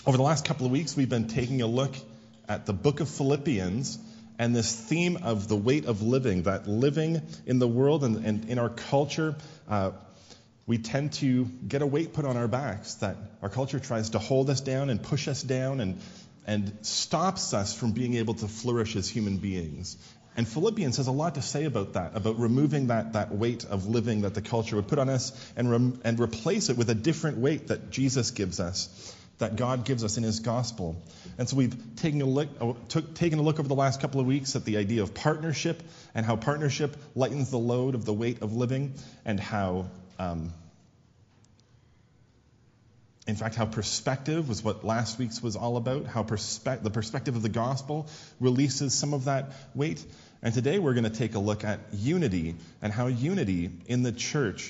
Over the last couple of weeks, we've been taking a look at the book of Philippians and this theme of the weight of living, that living in the world and in our culture, we tend to get a weight put on our backs, that our culture tries to hold us down and push us down and stops us from being able to flourish as human beings. And Philippians has a lot to say about that, about removing that weight of living that the culture would put on us and replace it with a different weight that Jesus gives us, that God gives us in his gospel. And so we've taken a look over the last couple of weeks at the idea of partnership and how partnership lightens the load of the weight of living, and how, in fact, how perspective was what last week's was all about, how the perspective of the gospel releases some of that weight. And today we're going to take a look at unity and how unity in the church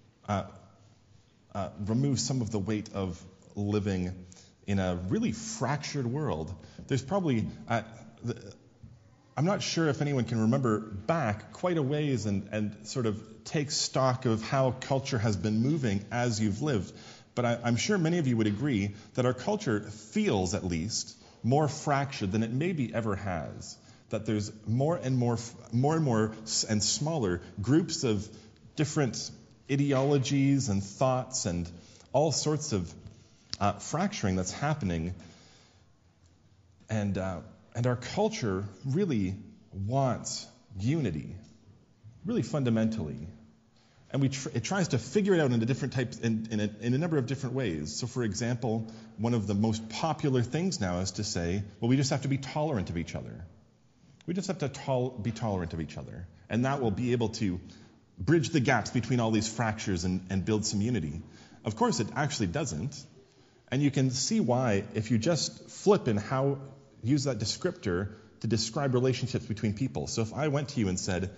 removes some of the weight of living in a really fractured world. There's probably, I'm not sure if anyone can remember back quite a ways and sort of take stock of how culture has been moving as you've lived. But I'm sure many of you would agree that our culture feels, at least, more fractured than it maybe ever has. That there's more and more and smaller groups of different ideologies and thoughts and all sorts of fracturing that's happening. And our culture really wants unity, really fundamentally. And it tries to figure it out in different types, in a number of different ways. So, for example, one of the most popular things now is to say, well, we just have to be tolerant of each other. We just have to be tolerant of each other. And that will be able to bridge the gaps between all these fractures and build some unity. Of course, it actually doesn't. And you can see why if you just flip and use that descriptor to describe relationships between people. So if I went to you and said,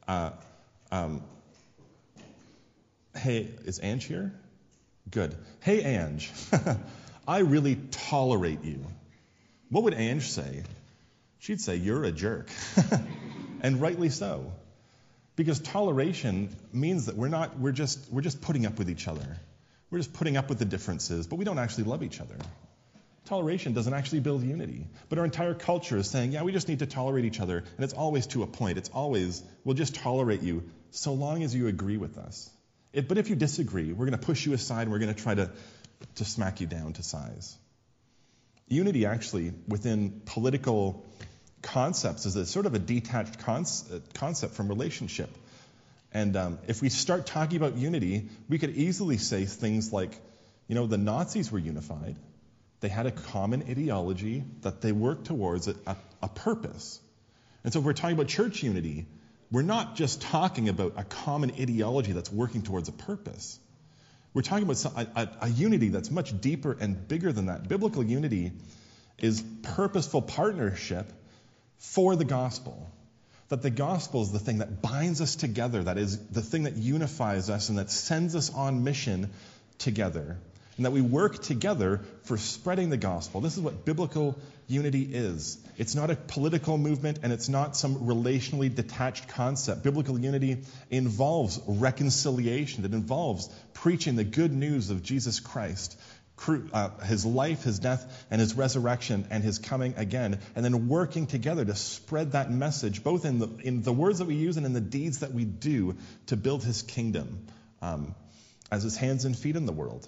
hey, is Ange here? Good. Hey, Ange, I really tolerate you. What would Ange say? She'd say, you're a jerk. And rightly so. Because toleration means that we're just putting up with each other. We're just putting up with the differences, but we don't actually love each other. Toleration doesn't actually build unity. But our entire culture is saying, yeah, we just need to tolerate each other, and it's always to a point. It's always, we'll just tolerate you so long as you agree with us. But if you disagree, we're going to push you aside, and we're going to try to smack you down to size. Unity, actually, within political concepts, is a sort of a detached concept from relationship. And if we start talking about unity, we could easily say things like, the Nazis were unified. They had a common ideology that they worked towards a purpose. And so if we're talking about church unity, we're not just talking about a common ideology that's working towards a purpose. We're talking about a unity that's much deeper and bigger than that. Biblical unity is purposeful partnership for the gospel. That the gospel is the thing that binds us together, that is the thing that unifies us and that sends us on mission together. And that we work together for spreading the gospel. This is what biblical unity is. It's not a political movement, and it's not some relationally detached concept. Biblical unity involves reconciliation. It involves preaching the good news of Jesus Christ, his life, his death, and his resurrection, and his coming again, and then working together to spread that message, both in the words that we use and in the deeds that we do to build his kingdom as his hands and feet in the world.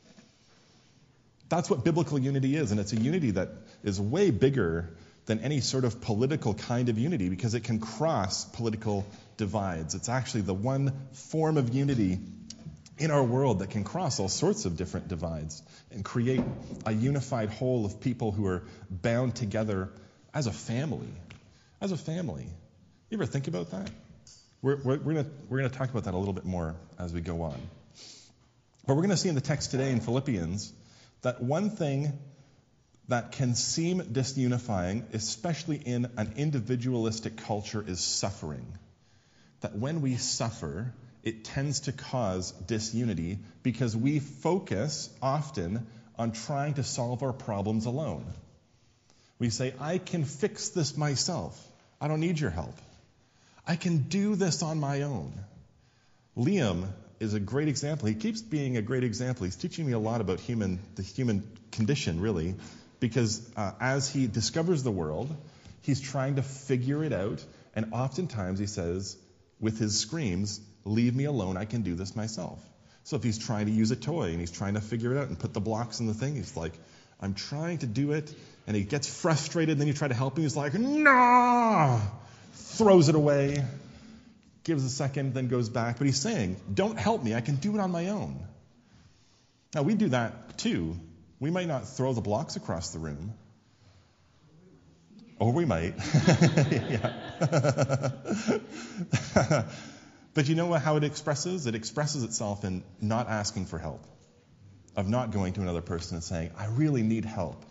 That's what biblical unity is, and it's a unity that is way bigger than any sort of political kind of unity because it can cross political divides. It's actually the one form of unity in our world that can cross all sorts of different divides and create a unified whole of people who are bound together as a family. As a family. You ever think about that? We're going to talk about that a little bit more as we go on. But we're going to see in the text today in Philippians that one thing that can seem disunifying, especially in an individualistic culture, is suffering. That when we suffer, it tends to cause disunity because we focus often on trying to solve our problems alone. We say, I can fix this myself. I don't need your help. I can do this on my own. Liam is a great example. He keeps being a great example. He's teaching me a lot about the human condition, really, because as he discovers the world, he's trying to figure it out, and oftentimes he says, with his screams, "Leave me alone, I can do this myself." So if he's trying to use a toy and he's trying to figure it out and put the blocks in the thing, he's like, "I'm trying to do it," and he gets frustrated, and then you try to help him, he's like, "No!" Throws it away, gives a second, then goes back. But he's saying, "Don't help me, I can do it on my own." Now, we do that too. We might not throw the blocks across the room. Or we might. But you know how it expresses? It expresses itself in not asking for help, of not going to another person and saying, "I really need help."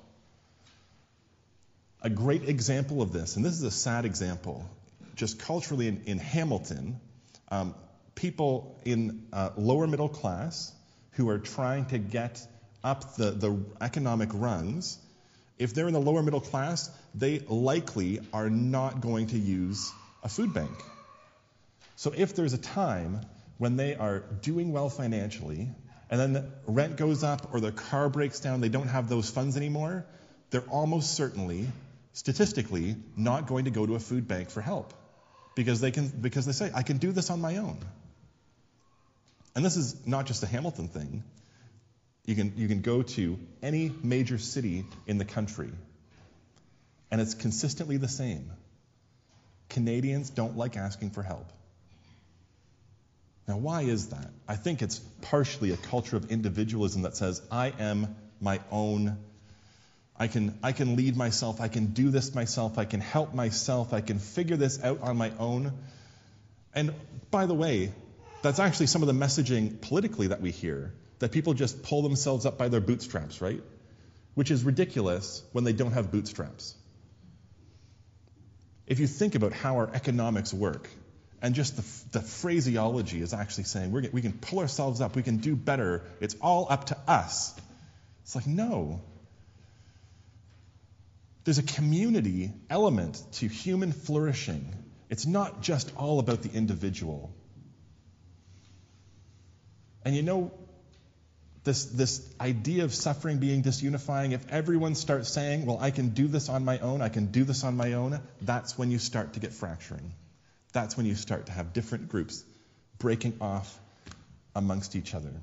A great example of this, and this is a sad example, just culturally in Hamilton, people in lower middle class who are trying to get up the economic rungs, if they're in the lower middle class, they likely are not going to use a food bank. So if there's a time when they are doing well financially, and then the rent goes up or their car breaks down, they don't have those funds anymore, they're almost certainly, statistically, not going to go to a food bank for help. Because they say, "I can do this on my own." And this is not just a Hamilton thing. You can go to any major city in the country, and it's consistently the same. Canadians don't like asking for help. Now, why is that? I think it's partially a culture of individualism that says, "I am my own. I can lead myself. I can do this myself. I can help myself. I can figure this out on my own." And by the way, that's actually some of the messaging politically that we hear, that people just pull themselves up by their bootstraps, right? Which is ridiculous when they don't have bootstraps. If you think about how our economics work, and just the phraseology is actually saying we can pull ourselves up, we can do better, it's all up to us. It's like, no. There's a community element to human flourishing. It's not just all about the individual. And you know, this idea of suffering being disunifying, if everyone starts saying, "Well, I can do this on my own, I can do this on my own," that's when you start to get fracturing. That's when you start to have different groups breaking off amongst each other.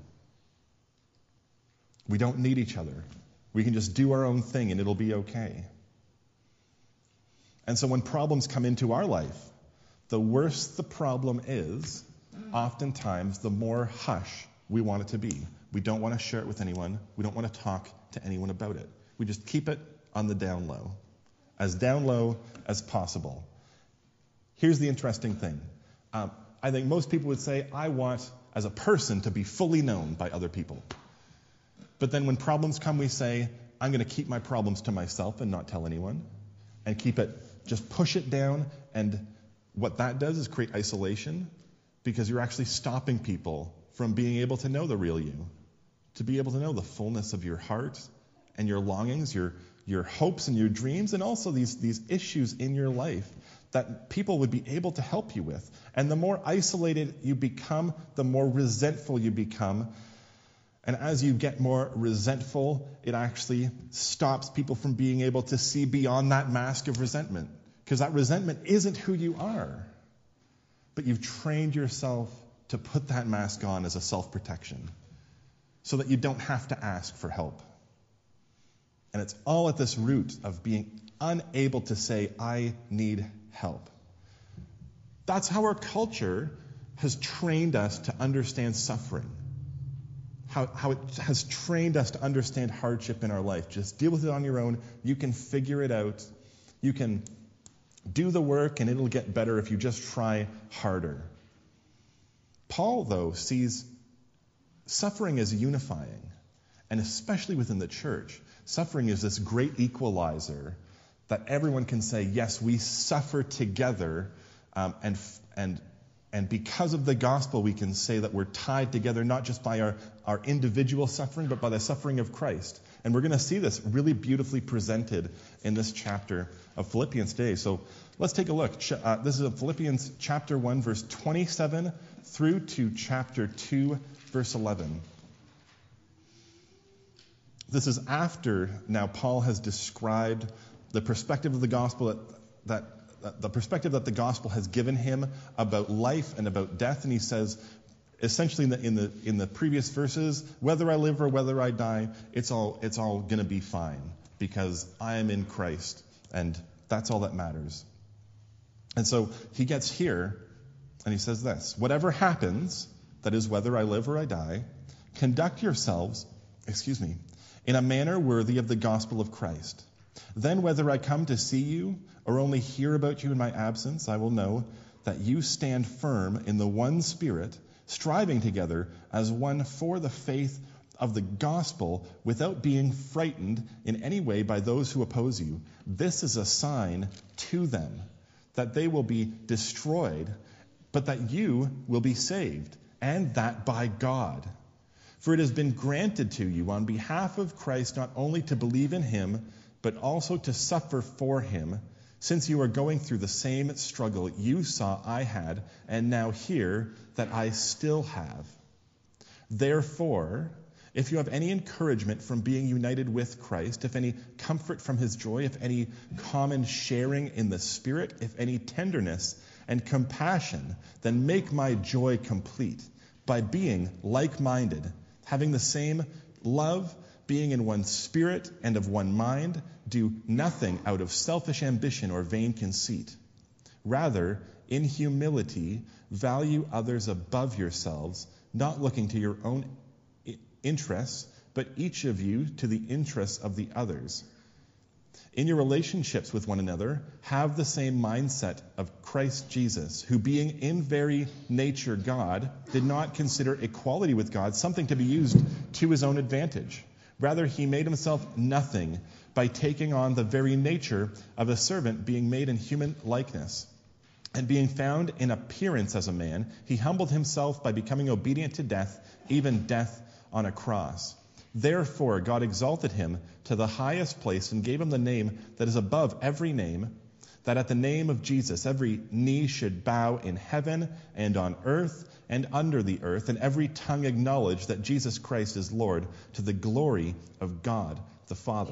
We don't need each other. We can just do our own thing and it'll be okay. And so when problems come into our life, the worse the problem is, oftentimes the more hush we want it to be. We don't want to share it with anyone. We don't want to talk to anyone about it. We just keep it on the down low as possible. Here's the interesting thing. I think most people would say, "I want, as a person, to be fully known by other people." But then when problems come, we say, "I'm going to keep my problems to myself and not tell anyone," and just push it down. And what that does is create isolation, because you're actually stopping people from being able to know the real you, to be able to know the fullness of your heart and your longings, your hopes and your dreams, and also these issues in your life that people would be able to help you with. And the more isolated you become, the more resentful you become. And as you get more resentful, it actually stops people from being able to see beyond that mask of resentment. Because that resentment isn't who you are. But you've trained yourself to put that mask on as a self-protection, so that you don't have to ask for help. And it's all at this root of being unable to say, "I need help." That's how our culture has trained us to understand suffering. How it has trained us to understand hardship in our life. Just deal with it on your own. You can figure it out. You can do the work and it'll get better if you just try harder. Paul, though, sees suffering as unifying, and especially within the church. Suffering is this great equalizer that everyone can say, "Yes, we suffer together," and because of the gospel, we can say that we're tied together not just by our individual suffering, but by the suffering of Christ. And we're going to see this really beautifully presented in this chapter of Philippians today. So let's take a look. This is Philippians chapter 1, verse 27 through to chapter 2, verse 11. This is after now Paul has described the perspective of the gospel that the perspective that the gospel has given him about life and about death, and he says, essentially in the previous verses, whether I live or whether I die, it's all going to be fine because I am in Christ, and that's all that matters. And so he gets here, and he says this: whatever happens, that is, whether I live or I die, conduct yourselves, in a manner worthy of the gospel of Christ. Then whether I come to see you or only hear about you in my absence, I will know that you stand firm in the one Spirit, striving together as one for the faith of the gospel, without being frightened in any way by those who oppose you. This is a sign to them that they will be destroyed, but that you will be saved, and that by God. For it has been granted to you on behalf of Christ not only to believe in him, but also to suffer for him, since you are going through the same struggle you saw I had, and now hear that I still have. Therefore, if you have any encouragement from being united with Christ, if any comfort from his joy, if any common sharing in the Spirit, if any tenderness and compassion, then make my joy complete by being like-minded, having the same love, being in one spirit and of one mind. Do nothing out of selfish ambition or vain conceit. Rather, in humility, value others above yourselves, not looking to your own interests, but each of you to the interests of the others. In your relationships with one another, have the same mindset of Christ Jesus, who being in very nature God, did not consider equality with God something to be used to his own advantage. Rather, he made himself nothing by taking on the very nature of a servant, being made in human likeness. And being found in appearance as a man, he humbled himself by becoming obedient to death, even death on a cross. Therefore, God exalted him to the highest place and gave him the name that is above every name, that at the name of Jesus every knee should bow in heaven and on earth and under the earth, and every tongue acknowledge that Jesus Christ is Lord, to the glory of God the Father.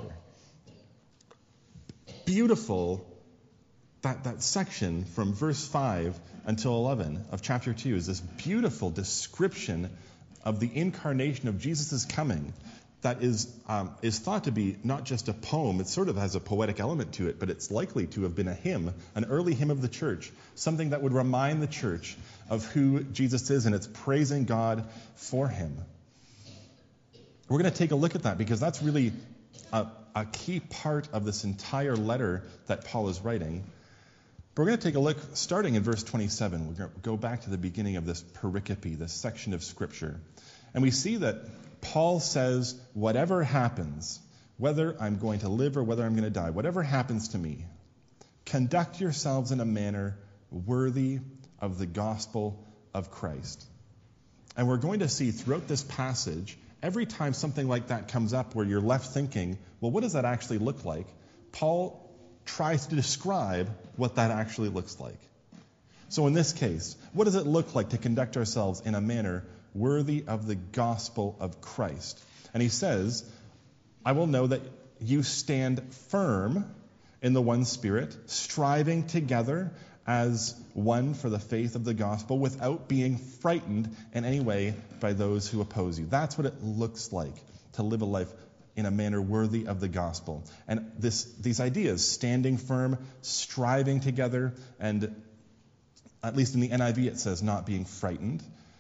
Beautiful. That section from verse 5 until 11 of chapter 2 is this beautiful description of the incarnation of Jesus' coming that is thought to be not just a poem. It sort of has a poetic element to it, but it's likely to have been a hymn, an early hymn of the church, something that would remind the church of who Jesus is, and it's praising God for him. We're going to take a look at that because that's really a key part of this entire letter that Paul is writing. But we're going to take a look, starting in verse 27. We're going to go back to the beginning of this pericope, this section of Scripture. And we see that Paul says, whatever happens, whether I'm going to live or whether I'm going to die, whatever happens to me, conduct yourselves in a manner worthy of the gospel of Christ. And we're going to see throughout this passage, every time something like that comes up where you're left thinking, well, what does that actually look like? Paul tries to describe what that actually looks like. So in this case, what does it look like to conduct ourselves in a manner worthy of the gospel of Christ? And he says, I will know that you stand firm in the one Spirit, striving together as one for the faith of the gospel, without being frightened in any way by those who oppose you. That's what it looks like to live a life in a manner worthy of the gospel. And these ideas, standing firm, striving together, and at least in the NIV it says not being frightened,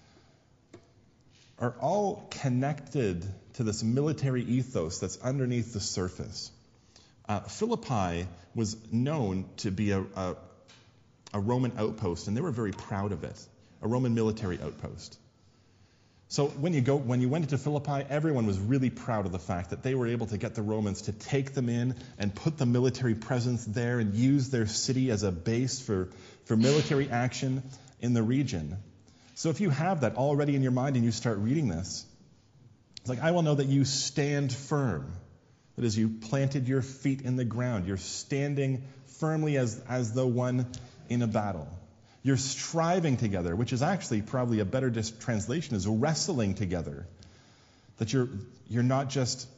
are all connected to this military ethos that's underneath the surface. Philippi was known to be a Roman outpost, and they were very proud of it, a Roman military outpost. So when you went into Philippi, everyone was really proud of the fact that they were able to get the Romans to take them in and put the military presence there and use their city as a base for military action in the region. So if you have that already in your mind and you start reading this, it's like, I will know that you stand firm. That is, you planted your feet in the ground. You're standing firmly as though one in a battle. You're striving together, which is actually probably a better translation is wrestling together. That you're not just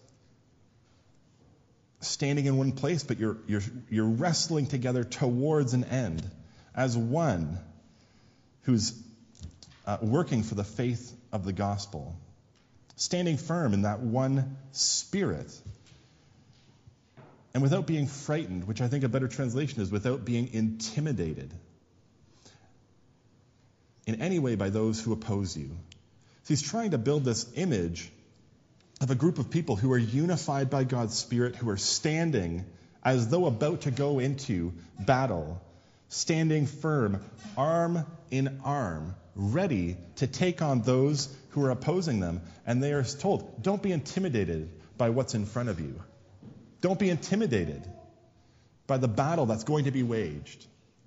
standing in one place, but you're wrestling together towards an end as one who's working for the faith of the gospel, standing firm in that one spirit, and without being frightened, which I think a better translation is without being intimidated in any way by those who oppose you. So he's trying to build this image of a group of people who are unified by God's Spirit, who are standing as though about to go into battle, standing firm, arm in arm, ready to take on those who are opposing them. And they are told, don't be intimidated by what's in front of you. Don't be intimidated by the battle that's going to be waged.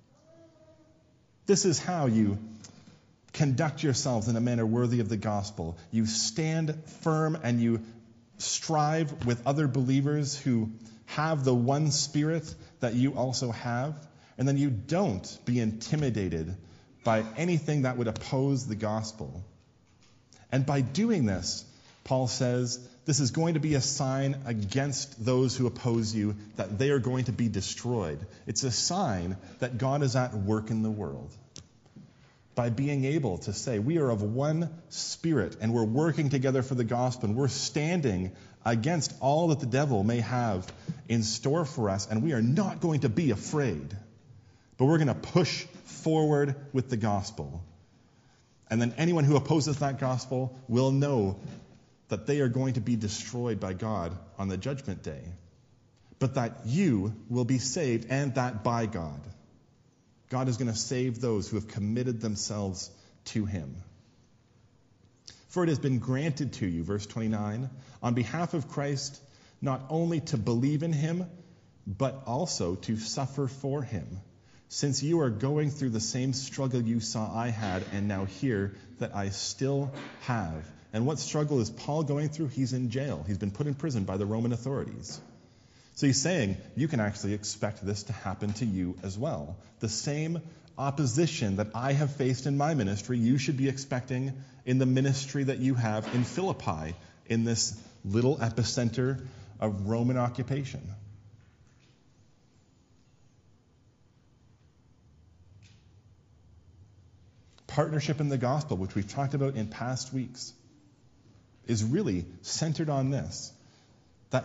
This is how you conduct yourselves in a manner worthy of the gospel. You stand firm and you strive with other believers who have the one Spirit that you also have. And then you don't be intimidated by anything that would oppose the gospel. And by doing this, Paul says, this is going to be a sign against those who oppose you, that they are going to be destroyed. It's a sign that God is at work in the world. By being able to say, we are of one Spirit, and we're working together for the gospel, and we're standing against all that the devil may have in store for us, and we are not going to be afraid, but we're going to push forward with the gospel. And then anyone who opposes that gospel will know that they are going to be destroyed by God on the judgment day, but that you will be saved, and that by God. God is going to save those who have committed themselves to him. For it has been granted to you, verse 29, on behalf of Christ, not only to believe in him, but also to suffer for him, since you are going through the same struggle you saw I had, and now hear that I still have. And what struggle is Paul going through? He's in jail. He's been put in prison by the Roman authorities. So he's saying, you can actually expect this to happen to you as well. The same opposition that I have faced in my ministry, you should be expecting in the ministry that you have in Philippi, in this little epicenter of Roman occupation. Partnership in the gospel, which we've talked about in past weeks, is really centered on this, that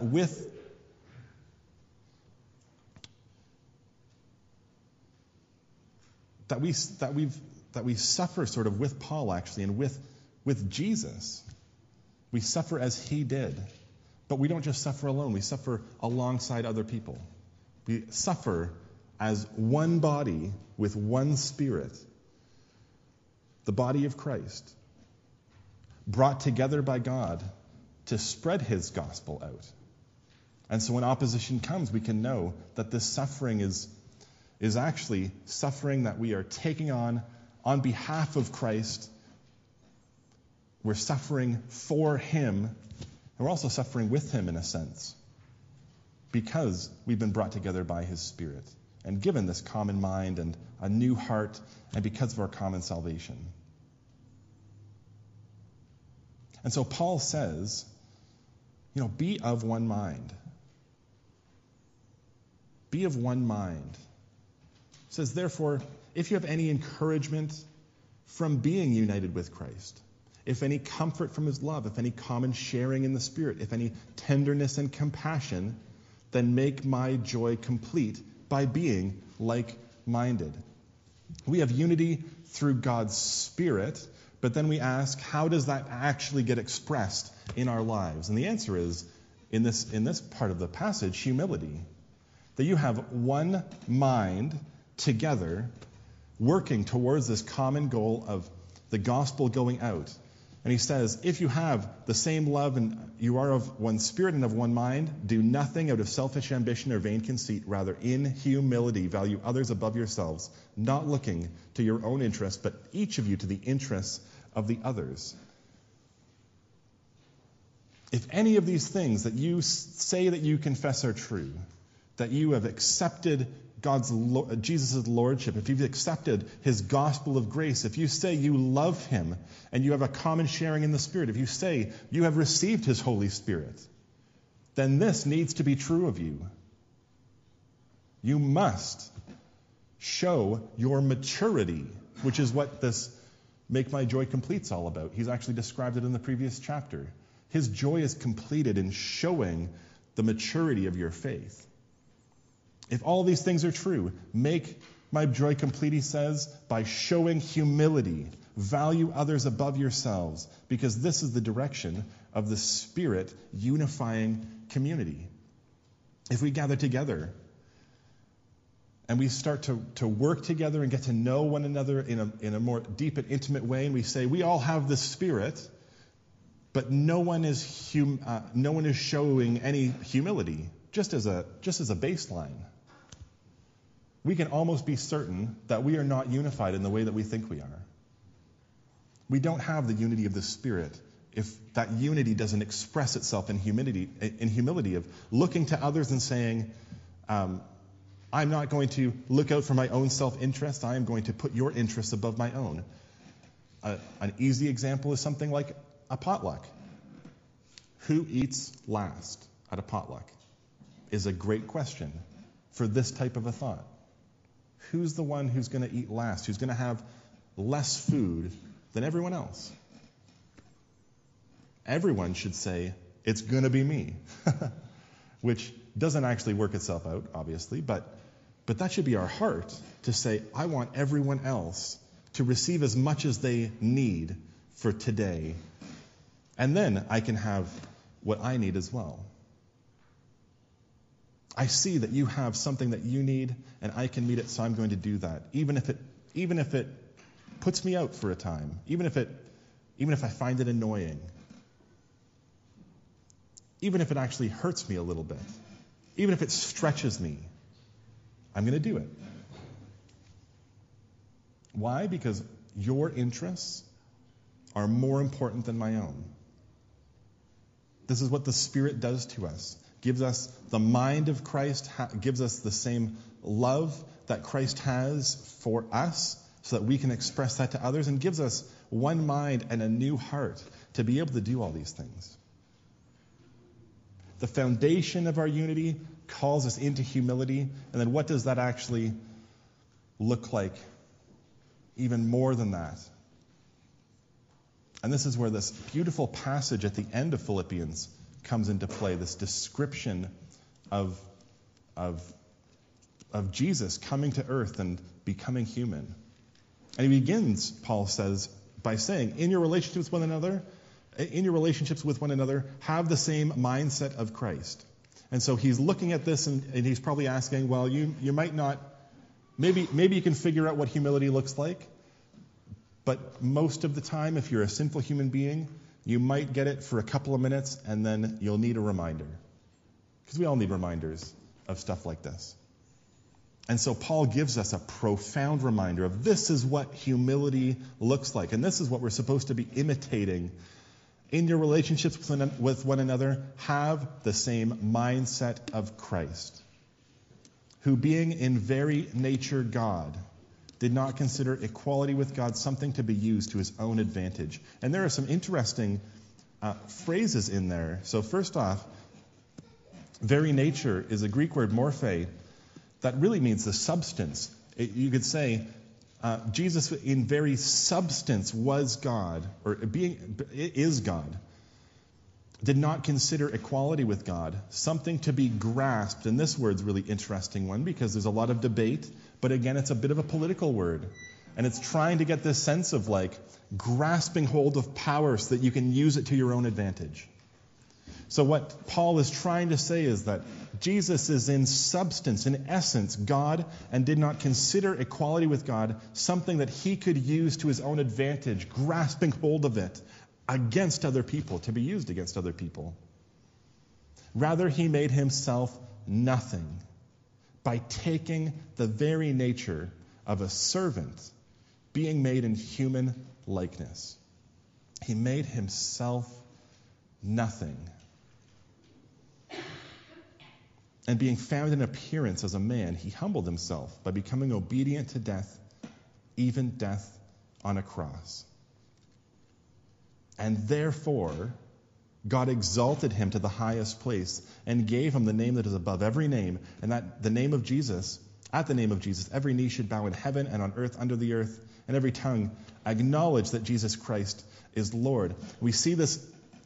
we suffer sort of with Paul, actually, and with Jesus. We suffer as he did. But we don't just suffer alone. We suffer alongside other people. We suffer as one body with one Spirit, the body of Christ, brought together by God to spread his gospel out. And so when opposition comes, we can know that this suffering is actually suffering that we are taking on behalf of Christ. We're suffering for him, and we're also suffering with him in a sense, because we've been brought together by his Spirit and given this common mind and a new heart, and because of our common salvation. And so Paul says, be of one mind. Be of one mind. He says, therefore, if you have any encouragement from being united with Christ, if any comfort from his love, if any common sharing in the Spirit, if any tenderness and compassion, then make my joy complete by being like-minded. We have unity through God's Spirit, but then we ask, how does that actually get expressed in our lives? And the answer is, in this part of the passage, humility. That you have one mind together, working towards this common goal of the gospel going out. And he says, if you have the same love and you are of one Spirit and of one mind, do nothing out of selfish ambition or vain conceit. Rather, in humility, value others above yourselves, not looking to your own interests, but each of you to the interests of the others. If any of these things that you say that you confess are true, that you have accepted Jesus' lordship, if you've accepted his gospel of grace, if you say you love him and you have a common sharing in the Spirit, if you say you have received his Holy Spirit, then this needs to be true of you. You must show your maturity, which is what this Make My Joy Complete's all about. He's actually described it in the previous chapter. His joy is completed in showing the maturity of your faith. If all these things are true, make my joy complete, he says, by showing humility. Value others above yourselves, because this is the direction of the Spirit unifying community. If we gather together and we start to work together and get to know one another in a more deep and intimate way, and we say we all have the Spirit, but no one is showing any humility, just as a baseline, we can almost be certain that we are not unified in the way that we think we are. We don't have the unity of the Spirit if that unity doesn't express itself in humility of looking to others and saying, I'm not going to look out for my own self-interest. I am going to put your interests above my own. An easy example is something like a potluck. Who eats last at a potluck is a great question for this type of a thought. Who's the one who's going to eat last? Who's going to have less food than everyone else? Everyone should say, it's going to be me, which doesn't actually work itself out, obviously, but that should be our heart, to say, I want everyone else to receive as much as they need for today, and then I can have what I need as well. I see that you have something that you need, and I can meet it, so I'm going to do that, even if it puts me out for a time, even if I find it annoying, even if it actually hurts me a little bit, even if it stretches me, I'm going to do it. Why? Because your interests are more important than my own. This is what the Spirit does to us. Gives us the mind of Christ, gives us the same love that Christ has for us so that we can express that to others, and gives us one mind and a new heart to be able to do all these things. The foundation of our unity calls us into humility, and then what does that actually look like even more than that? And this is where this beautiful passage at the end of Philippians comes into play, this description of Jesus coming to earth and becoming human. And he begins, Paul says, by saying, in your relationships with one another, have the same mindset of Christ. And so he's looking at this and he's probably asking, well, you might not, maybe you can figure out what humility looks like, but most of the time, if you're a sinful human being, you might get it for a couple of minutes, and then you'll need a reminder. Because we all need reminders of stuff like this. And so Paul gives us a profound reminder of this is what humility looks like. And this is what we're supposed to be imitating in your relationships with one another. Have the same mindset of Christ, who being in very nature God, did not consider equality with God something to be used to his own advantage. And there are some interesting phrases in there. So first off, very nature is a Greek word, morphe, that really means the substance. You could say Jesus in very substance was God, or is God, did not consider equality with God something to be grasped. And this word's a really interesting one because there's a lot of debate, but again, it's a bit of a political word. And it's trying to get this sense of like grasping hold of power so that you can use it to your own advantage. So what Paul is trying to say is that Jesus is in substance, in essence, God, and did not consider equality with God something that he could use to his own advantage, grasping hold of it against other people, to be used against other people. Rather, he made himself nothing by taking the very nature of a servant, being made in human likeness. He made himself nothing. And being found in appearance as a man, he humbled himself by becoming obedient to death, even death on a cross. And therefore, God exalted him to the highest place and gave him the name that is above every name, and that the name of Jesus, at the name of Jesus, every knee should bow in heaven and on earth under the earth, and every tongue acknowledge that Jesus Christ is Lord. We see this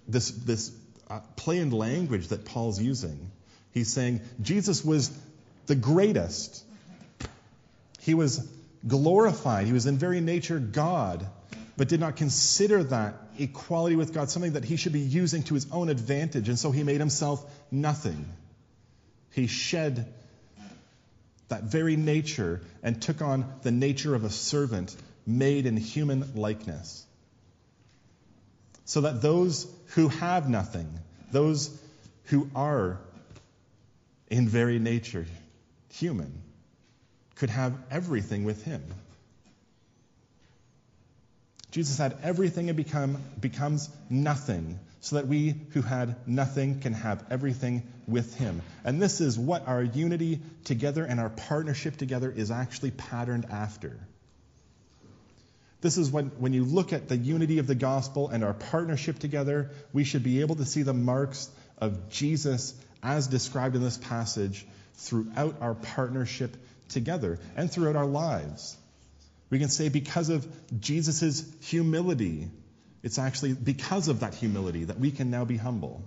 plain language that Paul's using. He's saying Jesus was the greatest. He was glorified. He was in very nature God, but did not consider that equality with God something that he should be using to his own advantage, and so he made himself nothing. He shed that very nature and took on the nature of a servant made in human likeness, so that those who have nothing, those who are in very nature human, could have everything with him. Jesus had everything and becomes nothing, so that we who had nothing can have everything with him. And this is what our unity together and our partnership together is actually patterned after. This is when you look at the unity of the gospel and our partnership together, we should be able to see the marks of Jesus as described in this passage throughout our partnership together and throughout our lives. We can say because of Jesus' humility, it's actually because of that humility that we can now be humble.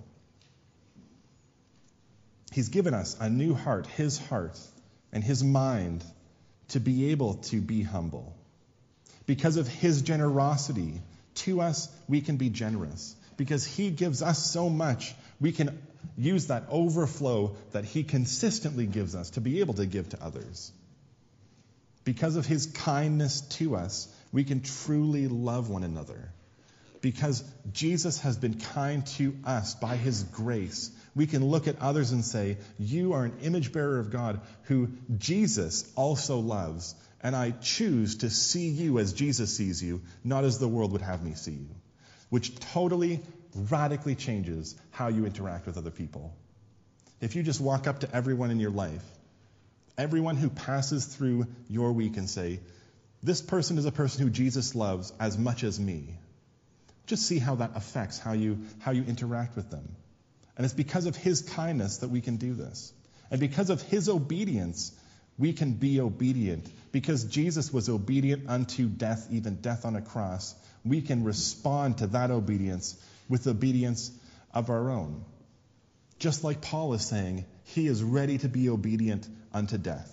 He's given us a new heart, his heart, and his mind to be able to be humble. Because of his generosity to us, we can be generous. Because he gives us so much, we can use that overflow that he consistently gives us to be able to give to others. Because of his kindness to us, we can truly love one another. Because Jesus has been kind to us by his grace, we can look at others and say, you are an image bearer of God who Jesus also loves, and I choose to see you as Jesus sees you, not as the world would have me see you. Which totally, radically changes how you interact with other people. If you just walk up to everyone in your life, everyone who passes through your week and say, this person is a person who Jesus loves as much as me. Just see how that affects how you interact with them. And it's because of his kindness that we can do this. And because of his obedience, we can be obedient. Because Jesus was obedient unto death, even death on a cross, we can respond to that obedience with obedience of our own. Just like Paul is saying, he is ready to be obedient unto death.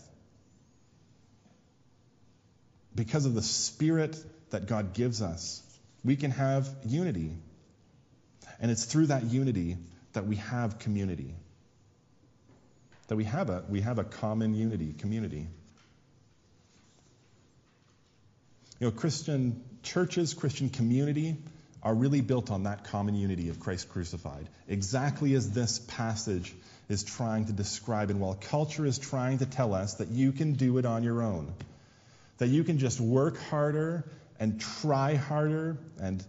Because of the Spirit that God gives us, we can have unity. And it's through that unity that we have community. That we have a common unity, community. You know, Christian churches, Christian community are really built on that common unity of Christ crucified. Exactly as this passage is trying to describe. And while culture is trying to tell us that you can do it on your own, that you can just work harder and try harder and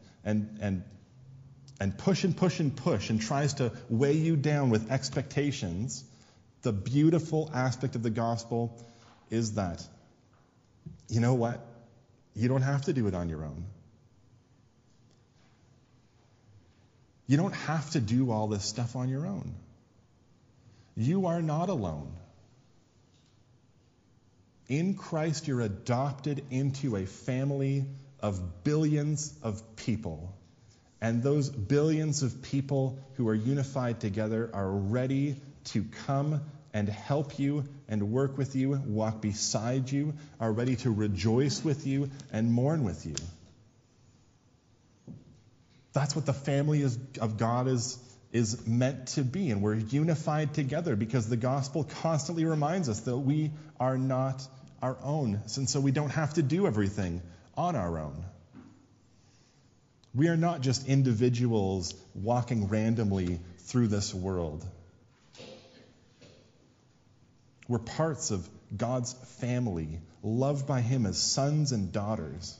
push and push and push and tries to weigh you down with expectations, the beautiful aspect of the gospel is that, you know what? You don't have to do it on your own. You don't have to do all this stuff on your own. You are not alone. In Christ, you're adopted into a family of billions of people. And those billions of people who are unified together are ready to come and help you and work with you, walk beside you, are ready to rejoice with you and mourn with you. That's what the family of God is meant to be. And we're unified together because the gospel constantly reminds us that we are not our own. And so we don't have to do everything on our own. We are not just individuals walking randomly through this world. We're parts of God's family, loved by him as sons and daughters,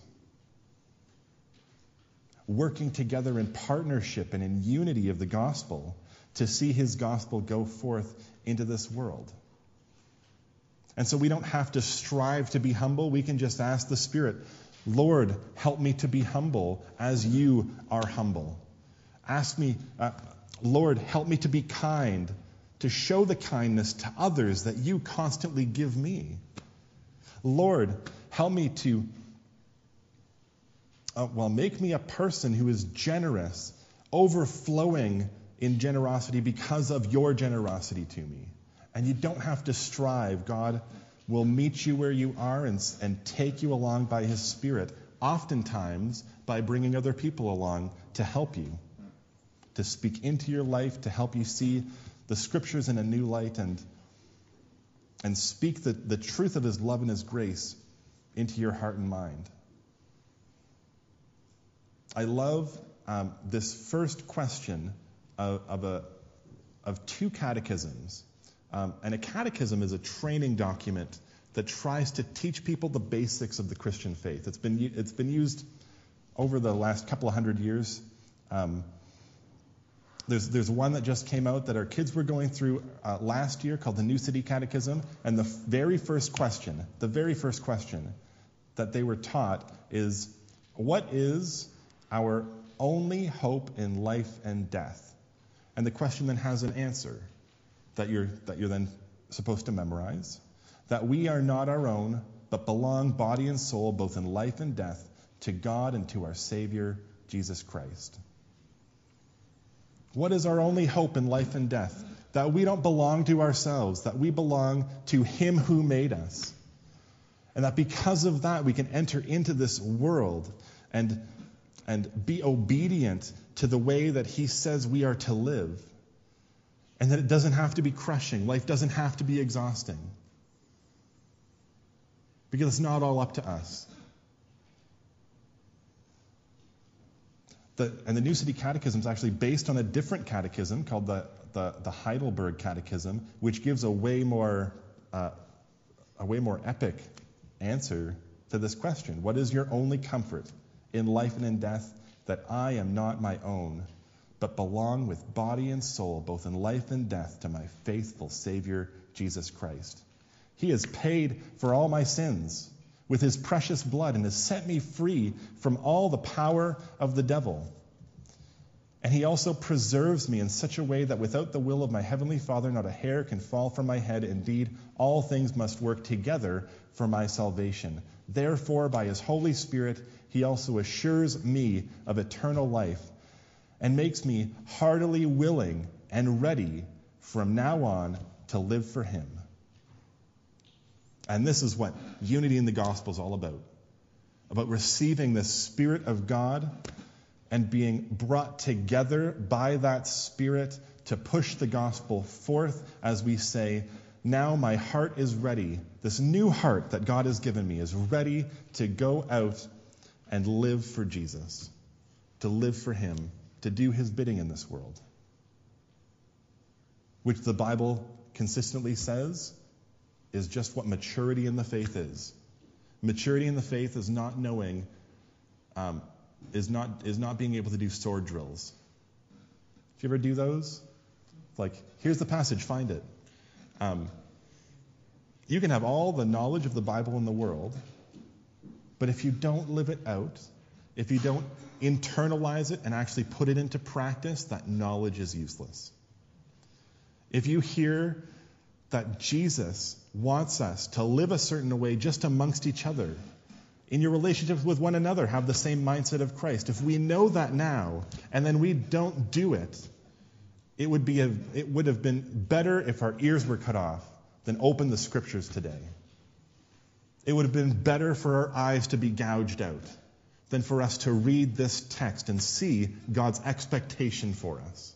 working together in partnership and in unity of the gospel to see his gospel go forth into this world. And so we don't have to strive to be humble. We can just ask the Spirit, Lord, help me to be humble as you are humble. Ask me, Lord, help me to be kind, to show the kindness to others that you constantly give me. Lord, help me to, make me a person who is generous, overflowing in generosity because of your generosity to me. And you don't have to strive. God will meet you where you are and take you along by his Spirit, oftentimes by bringing other people along to help you, to speak into your life, to help you see the Scriptures in a new light and speak the truth of his love and his grace into your heart and mind. I love this first question of two catechisms. And a catechism is a training document that tries to teach people the basics of the Christian faith. It's been used over the last couple of hundred years. There's one that just came out that our kids were going through last year called the New City Catechism. And the very first question that they were taught is, what is our only hope in life and death? And the question then has an answer that you're then supposed to memorize. That we are not our own, but belong body and soul, both in life and death, to God and to our Savior, Jesus Christ. What is our only hope in life and death? That we don't belong to ourselves, that we belong to him who made us. And that because of that, we can enter into this world and be obedient to the way that he says we are to live. And that it doesn't have to be crushing. Life doesn't have to be exhausting. Because it's not all up to us. And the New City Catechism is actually based on a different catechism called the Heidelberg Catechism, which gives a way more epic answer to this question. What is your only comfort in life and in death? That I am not my own, but belong with body and soul, both in life and death, to my faithful Savior, Jesus Christ. He has paid for all my sins with his precious blood and has set me free from all the power of the devil. And he also preserves me in such a way that without the will of my heavenly Father, not a hair can fall from my head. Indeed, all things must work together for my salvation. Therefore, by his Holy Spirit, he also assures me of eternal life and makes me heartily willing and ready from now on to live for him. And this is what unity in the gospel is all about receiving the Spirit of God and being brought together by that Spirit to push the gospel forth as we say, now my heart is ready. This new heart that God has given me is ready to go out and live for Jesus, to live for him, to do his bidding in this world. Which the Bible consistently says is just what maturity in the faith is. Maturity in the faith is not knowing, is not being able to do sword drills. Do you ever do those? Like, here's the passage, find it. You can have all the knowledge of the Bible in the world, but if you don't live it out, if you don't internalize it and actually put it into practice, that knowledge is useless. If you hear that Jesus wants us to live a certain way just amongst each other, in your relationships with one another, have the same mindset of Christ. If we know that now, and then we don't do it, it would have been better if our ears were cut off than open the Scriptures today. It would have been better for our eyes to be gouged out than for us to read this text and see God's expectation for us.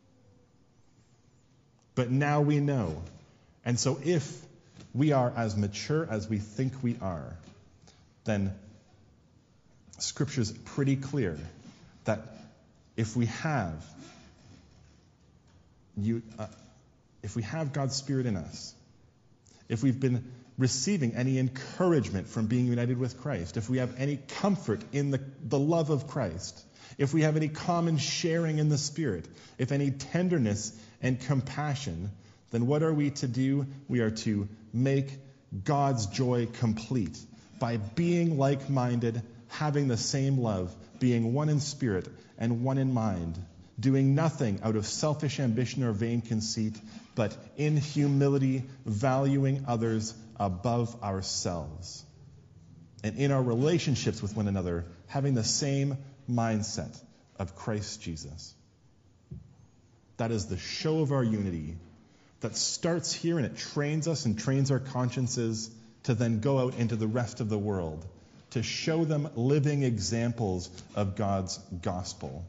But now we know. And so if we are as mature as we think we are, then Scripture's pretty clear that if we have God's Spirit in us, if we've been receiving any encouragement from being united with Christ, if we have any comfort in the love of Christ, if we have any common sharing in the Spirit, if any tenderness and compassion, then what are we to do? We are to make God's joy complete by being like-minded, having the same love, being one in spirit and one in mind, doing nothing out of selfish ambition or vain conceit, but in humility valuing others above ourselves. And in our relationships with one another, having the same mindset of Christ Jesus. That is the show of our unity that starts here, and it trains us and trains our consciences to then go out into the rest of the world, to show them living examples of God's gospel.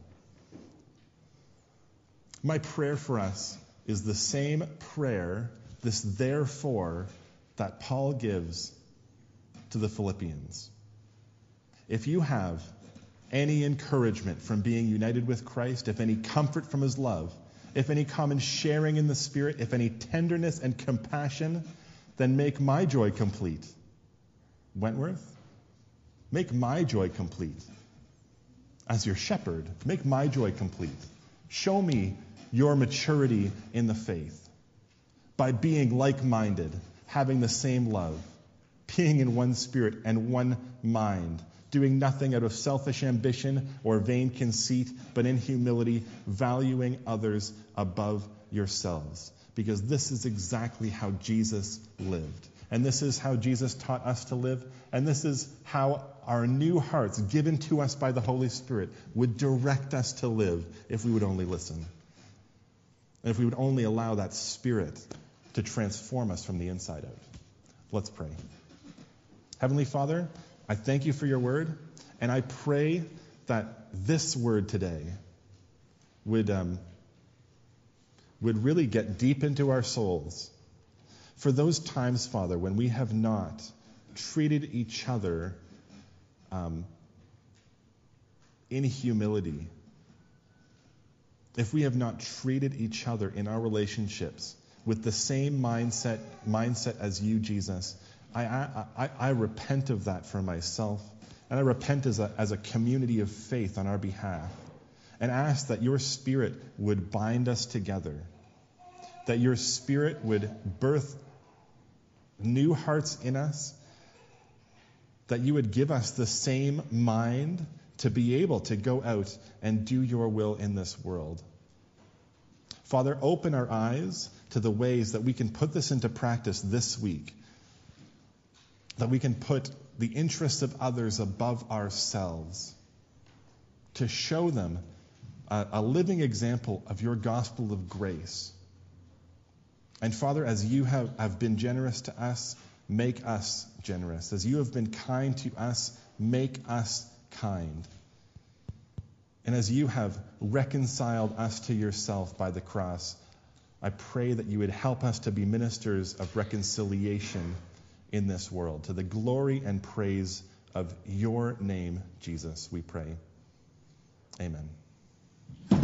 My prayer for us is the same prayer, this therefore, that Paul gives to the Philippians. If you have any encouragement from being united with Christ, if any comfort from his love, if any common sharing in the Spirit, if any tenderness and compassion, then make my joy complete. Wentworth, make my joy complete. As your shepherd, make my joy complete. Show me your maturity in the faith by being like-minded, having the same love, being in one spirit and one mind, doing nothing out of selfish ambition or vain conceit, but in humility, valuing others above yourselves. Because this is exactly how Jesus lived. And this is how Jesus taught us to live. And this is how our new hearts, given to us by the Holy Spirit, would direct us to live if we would only listen. And if we would only allow that Spirit to transform us from the inside out. Let's pray. Heavenly Father, I thank you for your word, and I pray that this word today would really get deep into our souls. For those times, Father, when we have not treated each other in humility, if we have not treated each other in our relationships with the same mindset as you, Jesus, I repent of that for myself, and I repent as a community of faith on our behalf, and ask that your Spirit would bind us together, that your Spirit would birth new hearts in us, that you would give us the same mind to be able to go out and do your will in this world. Father, open our eyes to the ways that we can put this into practice this week, that we can put the interests of others above ourselves, to show them a living example of your gospel of grace. And Father, as you have been generous to us, make us generous. As you have been kind to us, make us kind. And as you have reconciled us to yourself by the cross, I pray that you would help us to be ministers of reconciliation in this world, to the glory and praise of your name, Jesus, we pray. Amen.